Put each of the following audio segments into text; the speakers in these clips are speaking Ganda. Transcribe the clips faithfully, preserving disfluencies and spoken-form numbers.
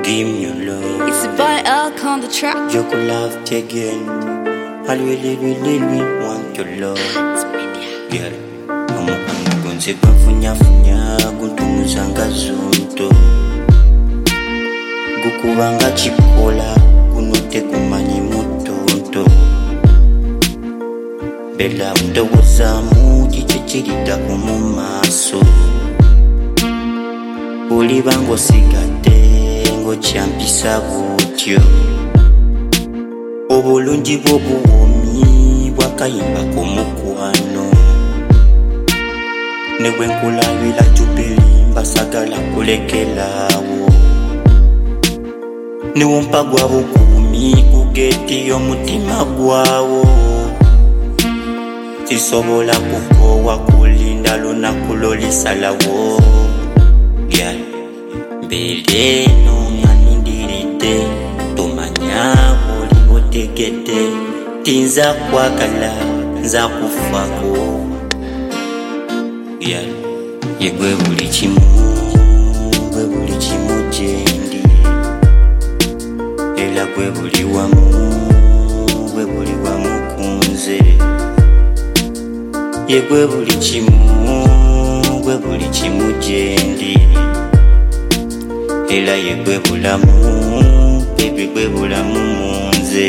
Give me your love. It's by Elk on the track. You could love me again. I really, really, really want your love. Girl, I'm going to go funya funya guntumuza zunto. Gukubanga chikola kunote kumanyi mutonto. Bella undowoza mu chichichirida kumumaso. Uli bango sigate ngo champisa butyo. Obulungi bw'obuwomi bwakayimba kumukwano. Ne bwe nkulabira jubili mbasagala kulekelawo. Ne wompa gwa bukuumi ku geti y'omutima gwawo. Sisobola kukowa kulinda lunaku lolisalawo. Girl, mbere no nga nindiridde tomanya buli otegedde tinza kwagala nza kufako. Girl, ye gwe buli kimu gwe buli kimu gyendi era gwe buli wamu gwe buli wamu kunze. Ye gwe buli kimu gwe buli kimu gyendi era ye gwe bulamu baby gwe bulamu munze.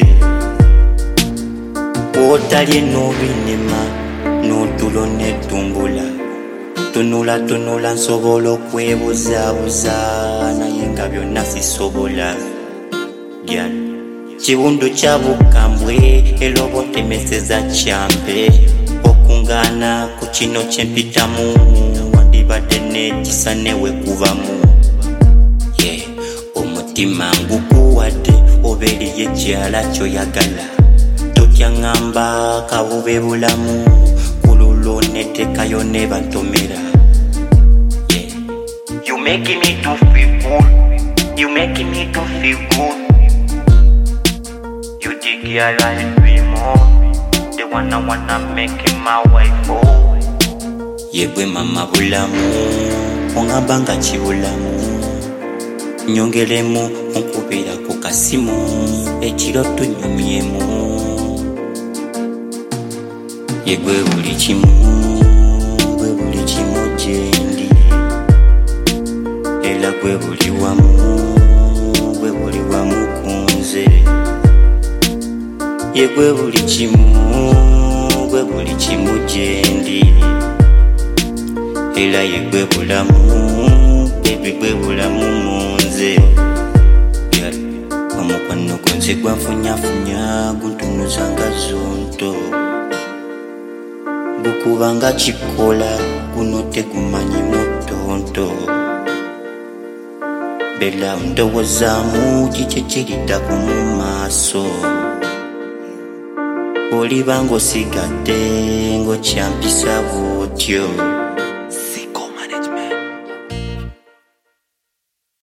Otalye n'obinema n'otulo n'etumbula tunula tunula nsobola okwebuzaabuza naye nga byonna sisobola. Girl, kiwundu kya bukambwe era oba otemeseza kyampe okungana ku kino kyempitamu wandibadde n'ekisa newe kubamu. Yeah, omutima ngukuwadde obeeriye kyala kyoyagala totya ngamba kabube bulamu kululo netekayo ne bantomera. Yeah, you making me to feel good, you making me to feel good. You the girl I dream of, the one I wanna make my wife. Oh, yegwe mama bulamu ongamba nga kibulamu nyongeremu onkubira ku kasimu ekiro tunyumyemu. Yegwe buli kimu gwe buli kimu gyendi era gwe buli wamu gwe buli wamu kunze. Yegwe buli kimu gwe buli kimu gyendi era yegwe bulamu baby gwe bulamu munze. Girl, omukwano gwenze gwanfunyafunya guntunuza nga zonto. Gukubanga kikola guno tegumanyi mutonto. Bella ndowozaamu kiki kirida kumumaaso. Oli bango sigadde ngo kyampisa butyo.